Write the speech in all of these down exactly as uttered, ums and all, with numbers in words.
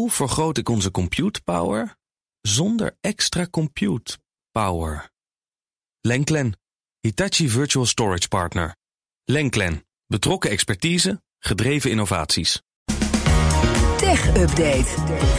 Hoe vergroot ik onze compute power zonder extra compute power? Lenklen, Hitachi Virtual Storage Partner. Lenklen, betrokken expertise, gedreven innovaties. Tech Update.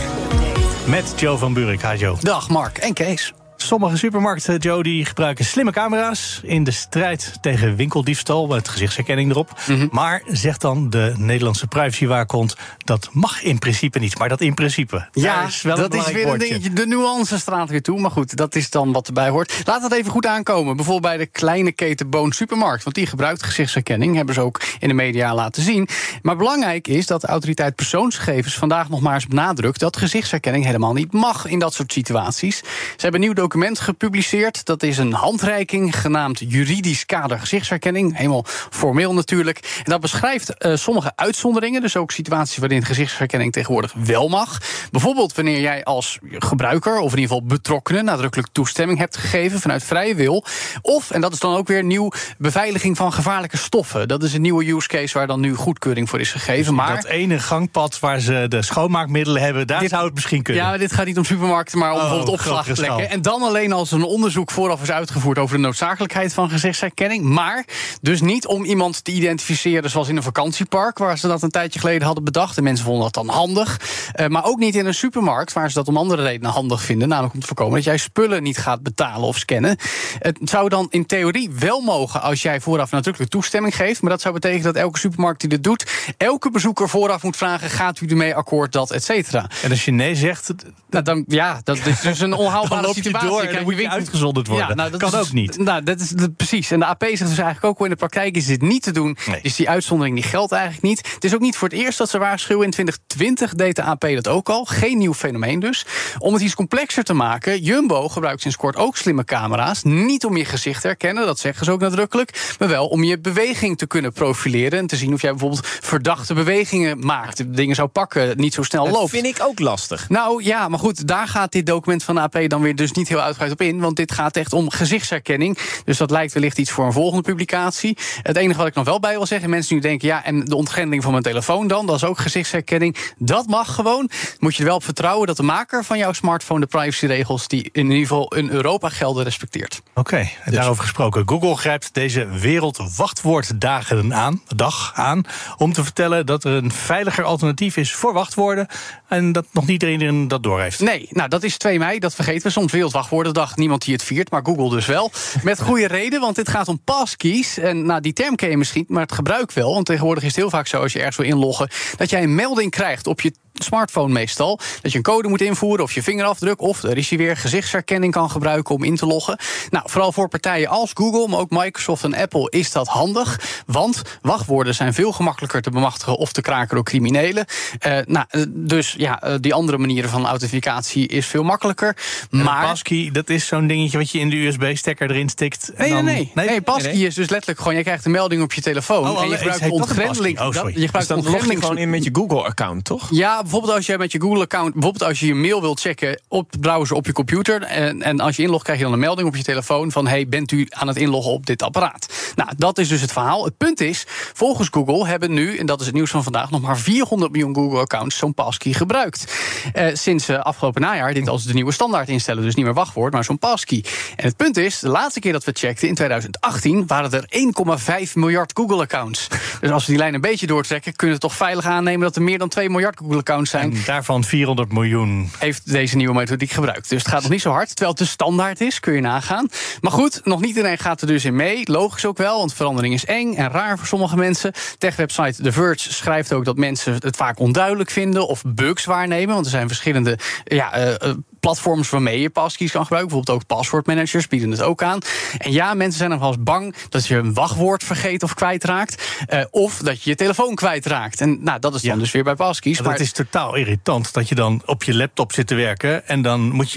Met Joe van Buurik. Hi Joe. Dag Mark en Kees. Sommige supermarkten, Joe, die gebruiken slimme camera's in de strijd tegen winkeldiefstal met gezichtsherkenning erop. Mm-hmm. Maar, zegt dan de Nederlandse privacywaakhond, dat mag in principe niet. Maar dat in principe. Ja, is wel dat een is weer woordje. een dingetje. De nuance straalt weer toe. Maar goed, dat is dan wat erbij hoort. Laat dat even goed aankomen. Bijvoorbeeld bij de kleine keten Boon Supermarkt. Want die gebruikt gezichtsherkenning. Hebben ze ook in de media laten zien. Maar belangrijk is dat de autoriteit persoonsgegevens vandaag nog maar eens benadrukt dat gezichtsherkenning helemaal niet mag in dat soort situaties. Ze hebben een nieuw document gepubliceerd. Dat is een handreiking genaamd Juridisch Kader Gezichtsherkenning. Helemaal formeel natuurlijk. En dat beschrijft uh, sommige uitzonderingen. Dus ook situaties waarin gezichtsherkenning tegenwoordig wel mag. Bijvoorbeeld wanneer jij als gebruiker, of in ieder geval betrokkenen, nadrukkelijk toestemming hebt gegeven vanuit vrije wil. Of, en dat is dan ook weer nieuw, beveiliging van gevaarlijke stoffen. Dat is een nieuwe use case waar dan nu goedkeuring voor is gegeven. Dus maar dat ene gangpad waar ze de schoonmaakmiddelen hebben, daar dit, zou het misschien kunnen. Ja, maar dit gaat niet om supermarkten, maar om oh, bijvoorbeeld opslagplekken. En dan alleen als een onderzoek vooraf is uitgevoerd over de noodzakelijkheid van gezichtsherkenning. Maar dus niet om iemand te identificeren zoals in een vakantiepark, waar ze dat een tijdje geleden hadden bedacht. En mensen vonden dat dan handig. Uh, maar ook niet in een supermarkt, waar ze dat om andere redenen handig vinden. Namelijk om te voorkomen dat jij spullen niet gaat betalen of scannen. Het zou dan in theorie wel mogen als jij vooraf nadrukkelijk toestemming geeft. Maar dat zou betekenen dat elke supermarkt die dit doet, elke bezoeker vooraf moet vragen, gaat u ermee akkoord, dat, et cetera. En als je nee zegt, nou, dan, ja, dat is dus een onhaalbare situatie. Door, dan moet je uitgezonderd worden. Ja, nou, dat kan is, ook niet. Nou, dat is dat, precies. En de A P zegt dus eigenlijk ook wel, in de praktijk is dit niet te doen. Nee. Dus die uitzondering die geldt eigenlijk niet. Het is ook niet voor het eerst dat ze waarschuwen. In twintig twintig deed de A P dat ook al. Geen nieuw fenomeen dus. Om het iets complexer te maken, Jumbo gebruikt sinds kort ook slimme camera's. Niet om je gezicht te herkennen, dat zeggen ze ook nadrukkelijk. Maar wel om je beweging te kunnen profileren. En te zien of jij bijvoorbeeld verdachte bewegingen maakt. Dingen zou pakken, niet zo snel dat loopt. Dat vind ik ook lastig. Nou ja, maar goed, daar gaat dit document van de A P dan weer dus niet heel uitgebreid op in. Want dit gaat echt om gezichtsherkenning. Dus dat lijkt wellicht iets voor een volgende publicatie. Het enige wat ik nog wel bij wil zeggen, mensen nu denken, ja, en de ontgrending van mijn telefoon dan, dat is ook gezichtsherkenning. Dat mag gewoon. Moet je er wel op vertrouwen dat de maker van jouw smartphone de privacyregels die in ieder geval in Europa gelden respecteert. Oké, okay, en dus daarover gesproken. Google grijpt deze wereldwachtwoorddagen aan, dag aan, om te vertellen dat er een veiliger alternatief is voor wachtwoorden en dat nog niet iedereen dat doorheeft. Nee, nou dat is twee mei, dat vergeten we. Soms Wereldwachtwoordendag, niemand die het viert, maar Google dus wel. Met goede reden, want dit gaat om passkeys. En nou, die term ken je misschien, maar het gebruik wel. Want tegenwoordig is het heel vaak zo, als je ergens wil inloggen, dat jij een melding krijgt op je smartphone meestal, dat je een code moet invoeren of je vingerafdruk, of er is je weer gezichtsherkenning kan gebruiken om in te loggen. Nou, vooral voor partijen als Google, maar ook Microsoft en Apple is dat handig, want wachtwoorden zijn veel gemakkelijker te bemachtigen of te kraken door criminelen. Uh, nou, dus ja, uh, die andere manieren van authentificatie is veel makkelijker. En maar een passkey, dat is zo'n dingetje wat je in de U S B-stekker erin stikt. En nee, dan... nee, nee, nee. Nee, passkey nee, nee. is dus letterlijk gewoon, je krijgt een melding op je telefoon oh, en je gebruikt ontgrendeling. Oh, je gebruikt dus dan log je gewoon in met je Google-account, toch? Ja, bijvoorbeeld als je met je Google-account, bijvoorbeeld als je je mail wilt checken op de browser op je computer, en, en als je inlogt krijg je dan een melding op je telefoon van, hey, bent u aan het inloggen op dit apparaat? Nou, dat is dus het verhaal. Het punt is, volgens Google hebben nu, en dat is het nieuws van vandaag, nog maar vierhonderd miljoen Google-accounts zo'n passkey gebruikt. Uh, sinds uh, afgelopen najaar dit als de nieuwe standaard instellen, dus niet meer wachtwoord, maar zo'n passkey. En het punt is, de laatste keer dat we checkten, in twintig achttien, waren er één komma vijf miljard Google-accounts. Dus als we die lijn een beetje doortrekken, kunnen we toch veilig aannemen dat er meer dan twee miljard Google-accounts zijn. En daarvan vierhonderd miljoen. Heeft deze nieuwe methodiek gebruikt. Dus het gaat nog niet zo hard, terwijl het de standaard is, kun je nagaan. Maar goed, nog niet iedereen gaat er dus in mee. Logisch ook wel, want verandering is eng en raar voor sommige mensen. Tech-website The Verge schrijft ook dat mensen het vaak onduidelijk vinden of bugs waarnemen, want er zijn verschillende ja, uh, platforms waarmee je passkeys kan gebruiken. Bijvoorbeeld ook passwordmanagers bieden het ook aan. En ja, mensen zijn nog wel eens bang dat je een wachtwoord vergeet of kwijtraakt. Uh, of dat je je telefoon kwijtraakt. En nou, dat is dan ja. dus weer bij passkeys. Maar het is totaal irritant dat je dan op je laptop zit te werken en dan moet je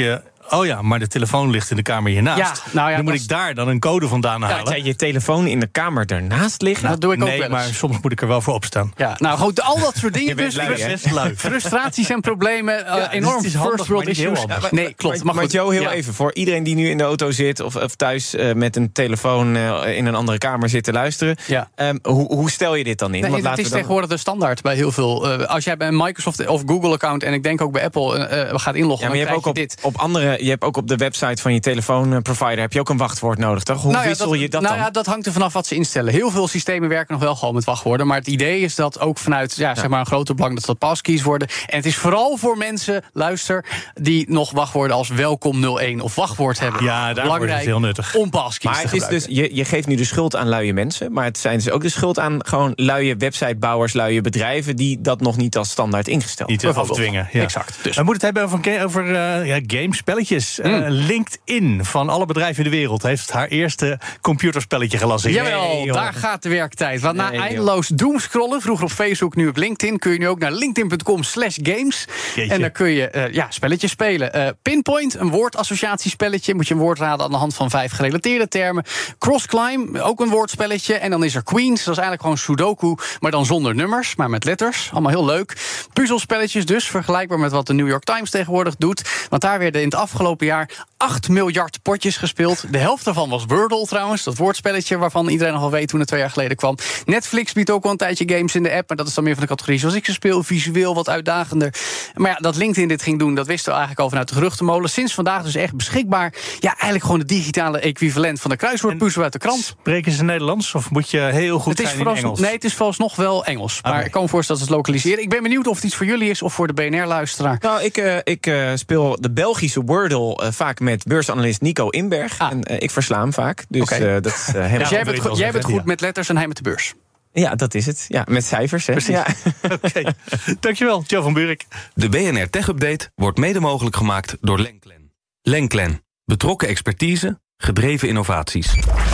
Oh ja, maar de telefoon ligt in de kamer hiernaast. Ja, nou ja, dan moet dat ik daar dan een code vandaan halen. Ja, je telefoon in de kamer ernaast liggen? Nou, dat doe ik ook nee, wel eens. maar soms moet ik er wel voor opstaan. Ja, nou goed, al dat soort dingen. Je bent dus lui, hè? Best lui. frustraties en problemen, uh, Ja, enorm dus het is handig, first world maar niet heel issues. handig. Nee, klopt. Maar, Maar, maar goed, Joe, heel ja. even. Voor iedereen die nu in de auto zit of, of thuis uh, met een telefoon uh, in een andere kamer zit te luisteren. Ja. Um, hoe, hoe stel je dit dan in? Nee, Want het laten is we dan... tegenwoordig de standaard bij heel veel. Uh, als jij bij een Microsoft of Google-account en ik denk ook bij Apple uh, gaat inloggen, Ja, maar je dan hebt, ook krijg op, je dit. op andere, je hebt ook op de website van je telefoonprovider heb je ook een wachtwoord nodig, toch? Hoe Nou ja, wissel je dat nou dan? Ja, dat hangt er vanaf wat ze instellen. Heel veel systemen werken nog wel gewoon met wachtwoorden. Maar het idee is dat ook vanuit ja, zeg maar een grote belang dat dat passkeys worden. En het is vooral voor mensen, luister, die nog wachtwoorden als welkom nul één of wachtwoord hebben. Ja, daar wordt het heel nuttig. Om passkeys Maar te het is dus, je, je geeft nu de schuld aan luie mensen, maar het zijn dus ook de schuld aan gewoon luie websitebouwers, luie bedrijven die dat nog niet als standaard ingesteld Niet te bijvoorbeeld. afdwingen. Ja. Exact. Dus. We moeten het hebben over, over uh, ja, games, spelletjes. Mm. Uh, LinkedIn, van alle bedrijven in de wereld, heeft haar eerste computerspelletje gelanceerd. Jawel, Nee, joh. daar gaat de werktijd. Want na Nee, joh. eindeloos doomscrollen, vroeger op Facebook, nu op LinkedIn, kun je nu ook naar linkedin punt com slash games. Jeetje. En dan kun je uh, ja, spelletjes spelen. Uh, Pinpoint, een woordassociatiespelletje. Moet je een woord raden aan de hand van vijf gerelateerde termen. Crossclimb, ook een woordspelletje. En dan is er Queens, dat is eigenlijk gewoon Sudoku, maar dan zonder nummers, maar met letters. Allemaal heel leuk. Puzzelspelletjes dus, vergelijkbaar met wat de New York Times tegenwoordig doet. Want daar werden in het afgelopen jaar acht miljard potjes gespeeld. De helft daarvan was Wordle trouwens, dat woordspelletje waarvan iedereen nog wel weet toen het twee jaar geleden kwam. Netflix biedt ook al een tijdje games in de app, maar dat is dan meer van de categorie zoals ik ze speel, visueel wat uitdagender. Maar ja, dat LinkedIn dit ging doen, dat wisten we eigenlijk al vanuit de geruchtenmolen. Sinds vandaag dus echt beschikbaar. Ja, eigenlijk gewoon de digitale equivalent van de kruiswoordpuzzel uit de krant. Spreken ze Nederlands of moet je heel goed Het is zijn in vooralsnog, Engels? nee, het is vooralsnog wel Engels. Maar Oké. ik kan me voorstellen dat ze het lokaliseren. Ik ben benieuwd of het iets voor jullie is of voor de B N R-luisteraar. Nou, ik, uh, ik uh, speel de Belgische Wordle uh, vaak met beursanalist Nico Inberg. Ah. En uh, ik versla hem vaak. Dus Oké. uh, dat is uh, helemaal... Dus jij wil bent, ik go- wel jij zeggen, bent goed ja. met letters en hij met de beurs. Ja, dat is het. Ja, met cijfers. Hè. Precies. Ja. Oké, dankjewel, Joe van Buurik. De B N R Tech Update wordt mede mogelijk gemaakt door Lenklen. Lenklen. Betrokken expertise, gedreven innovaties.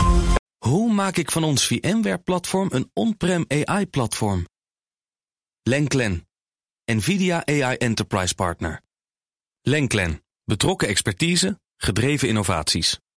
Hoe maak ik van ons VMware-platform een on-prem A I-platform? Lenklen. NVIDIA A I Enterprise Partner. Lenklen. Betrokken expertise, gedreven innovaties.